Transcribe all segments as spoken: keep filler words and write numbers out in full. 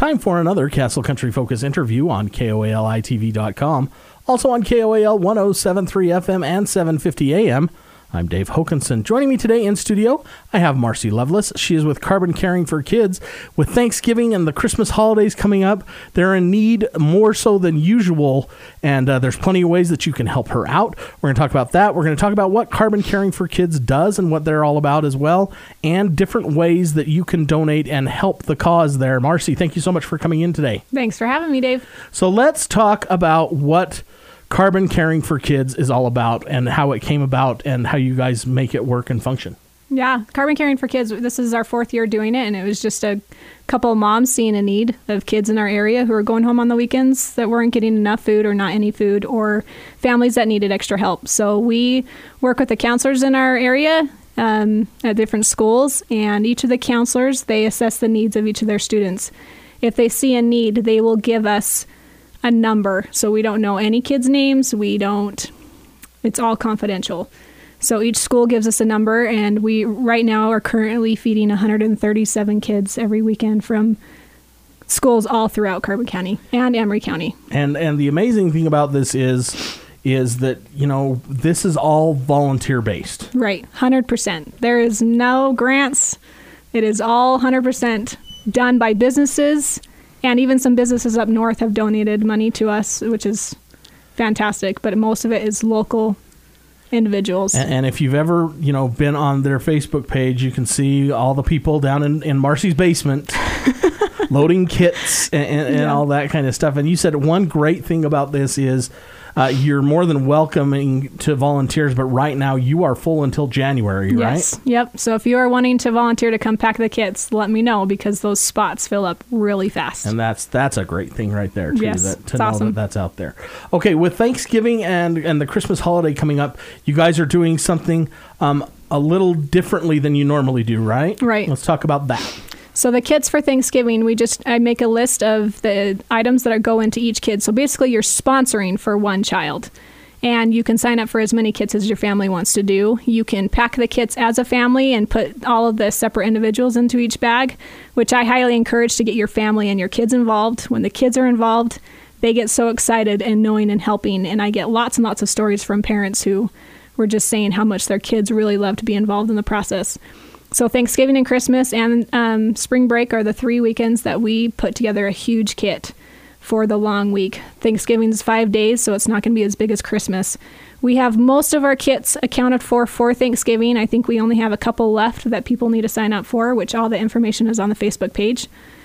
time for another Castle Country Focus interview on K O A L I T V dot com. Also on K O A L one oh seven point three F M and seven fifty A M. I'm Dave Hokanson. Joining me today in studio, I have Marcy Lovelace. She is with Carbon Caring for Kids. With Thanksgiving and the Christmas holidays coming up, they're in need more so than usual, and uh, there's plenty of ways that you can help her out. We're going to talk about that. We're going to talk about what Carbon Caring for Kids does and what they're all about as well, and different ways that you can donate and help the cause there. Marcy, thank you so much for coming in today. Thanks for having me, Dave. So let's talk about what Carbon Caring for Kids is all about and how it came about and how you guys make it work and function. Yeah, Carbon Caring for Kids, this is our fourth year doing it, and it was just a couple of moms seeing a need of kids in our area who are going home on the weekends that weren't getting enough food or not any food, or families that needed extra help. So we work with the counselors in our area um, at different schools, and each of the counselors, they assess the needs of each of their students. If they see a need, they will give us a number. So we don't know any kids' names. We don't, it's all confidential. So each school gives us a number, and we right now are currently feeding one hundred thirty-seven kids every weekend from schools all throughout Carbon County and Emery County. And and the amazing thing about this is is that, you know, this is all volunteer based. Right, one hundred percent. There is no grants. It is all one hundred percent done by businesses. And even some businesses up north have donated money to us, which is fantastic. But most of it is local individuals. And, and if you've ever, you know, been on their Facebook page, you can see all the people down in, in Marcy's basement loading kits and, and, and yeah. all that kind of stuff. And you said one great thing about this is uh, you're more than welcoming to volunteers, but right now you are full until January, right? Yes. Yep. So if you are wanting to volunteer to come pack the kits, let me know, because those spots fill up really fast. And that's that's a great thing right there, too, yes, that, to it's know awesome. that that's out there. Okay, with Thanksgiving and, and the Christmas holiday coming up, you guys are doing something um, a little differently than you normally do, right? Right. Let's talk about that. So the kits for Thanksgiving, we just I make a list of the items that are go into each kid. So basically you're sponsoring for one child, and you can sign up for as many kits as your family wants to do. You can pack the kits as a family and put all of the separate individuals into each bag, which I highly encourage to get your family and your kids involved. When the kids are involved, they get so excited and knowing and helping. And I get lots and lots of stories from parents who were just saying how much their kids really love to be involved in the process. So Thanksgiving and Christmas and um, spring break are the three weekends that we put together a huge kit for the long week. Thanksgiving's five days, so it's not going to be as big as Christmas. We have most of our kits accounted for for Thanksgiving. I think we only have a couple left that people need to sign up for, which all the information is on the Facebook page.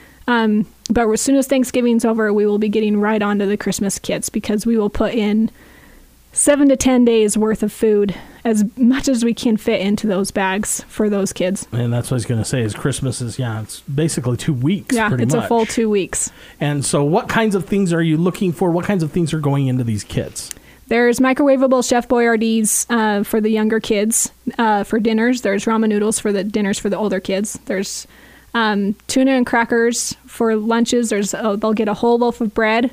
Um, but as soon as Thanksgiving's over, we will be getting right onto the Christmas kits, because we will put in seven to ten days worth of food, as much as we can fit into those bags for those kids. And that's what I was going to say is Christmas is, yeah, it's basically two weeks. Yeah, pretty it's much. a full two weeks. And so what kinds of things are you looking for? What kinds of things are going into these kits? There's microwavable Chef Boyardee's uh, for the younger kids uh, for dinners. There's ramen noodles for the dinners for the older kids. There's um, tuna and crackers for lunches. There's a, they'll get a whole loaf of bread.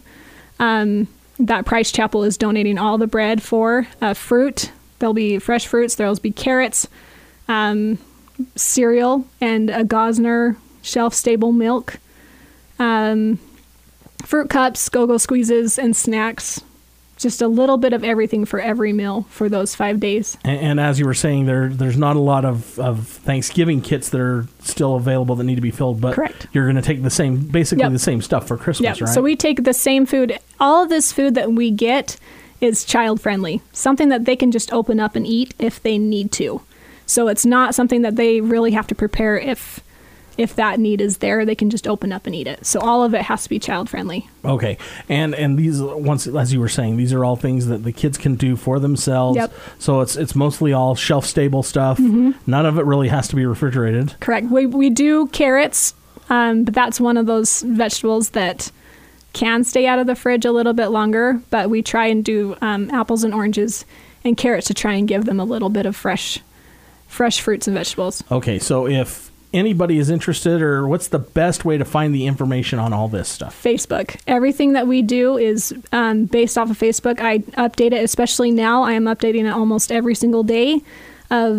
Um, that Price Chapel is donating all the bread for. Uh, fruit, there'll be fresh fruits. There'll be carrots, um, cereal, and a Gosner shelf-stable milk. Um, fruit cups, go-go squeezes, and snacks. Just a little bit of everything for every meal for those five days. And, and as you were saying, there there's not a lot of, of Thanksgiving kits that are still available that need to be filled, but correct. You're going to take the same, basically yep. the same stuff for Christmas, yep. right? So we take the same food. All of this food that we get is child-friendly, something that they can just open up and eat if they need to. So it's not something that they really have to prepare if if that need is there. They can just open up and eat it. So all of it has to be child-friendly. Okay. And and these, once as you were saying, these are all things that the kids can do for themselves. Yep. So it's it's mostly all shelf-stable stuff. Mm-hmm. None of it really has to be refrigerated. Correct. We, we do carrots, um, but that's one of those vegetables that can stay out of the fridge a little bit longer, but we try and do um, apples and oranges and carrots to try and give them a little bit of fresh fresh fruits and vegetables. Okay, so if anybody is interested, or what's the best way to find the information on all this stuff? Facebook. Everything that we do is um, based off of Facebook. I update it, especially now. I am updating it almost every single day of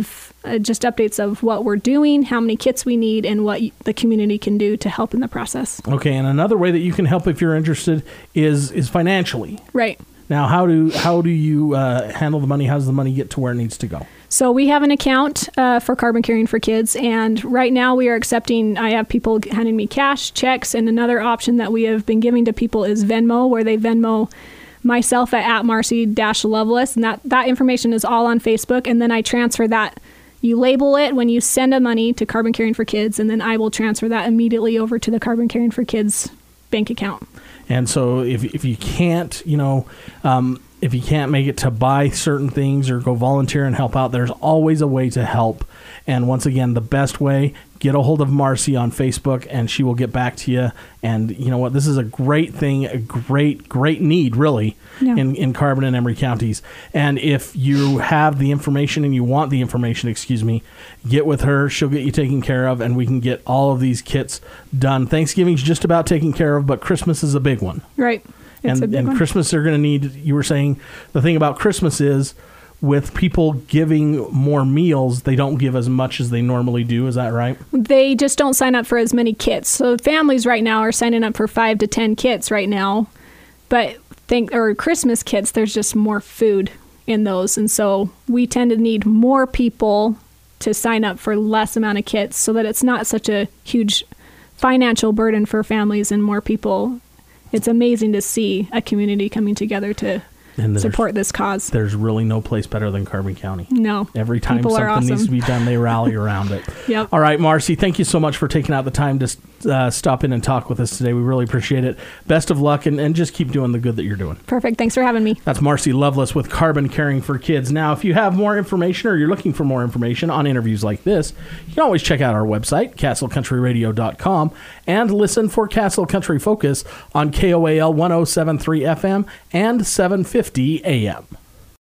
uh, just updates of what we're doing, how many kits we need, and what the community can do to help in the process. Okay, and another way that you can help if you're interested is is financially. Right. Now, how do how do you uh, handle the money? How does the money get to where it needs to go? So we have an account uh, for Carbon Caring for Kids, and right now we are accepting, I have people handing me cash, checks, and another option that we have been giving to people is Venmo, where they Venmo myself at, at Marcy Loveless, and that, that information is all on Facebook, and then I transfer that. You label it when you send a money to Carbon Caring for Kids, and then I will transfer that immediately over to the Carbon Caring for Kids bank account. And so if if you can't, you know, um, if you can't make it to buy certain things or go volunteer and help out, there's always a way to help. And once again, the best way, get a hold of Marcy on Facebook and she will get back to you. And you know what? This is a great thing, a great, great need, really, yeah. in, in Carbon and Emery counties. And if you have the information and you want the information, excuse me, get with her. She'll get you taken care of and we can get all of these kits done. Thanksgiving's just about taken care of, but Christmas is a big one. Right. It's and and one. Christmas, they're going to need, you were saying, the thing about Christmas is with people giving more meals, they don't give as much as they normally do. Is that right? They just don't sign up for as many kits. So families right now are signing up for five to ten kits right now. But think or Christmas kits, there's just more food in those. And so we tend to need more people to sign up for less amount of kits so that it's not such a huge financial burden for families and more people. It's amazing to see a community coming together to and support this cause. There's really no place better than Carbon County. No. Every time People something awesome. needs to be done, they rally around it. Yep. All right, Marcy, thank you so much for taking out the time to uh, stop in and talk with us today. We really appreciate it. Best of luck, and, and just keep doing the good that you're doing. Perfect. Thanks for having me. That's Marcy Loveless with Carbon Caring for Kids. Now, if you have more information or you're looking for more information on interviews like this, you can always check out our website, castle country radio dot com, and listen for Castle Country Focus on K O A L one oh seven point three F M and seven fifty A M.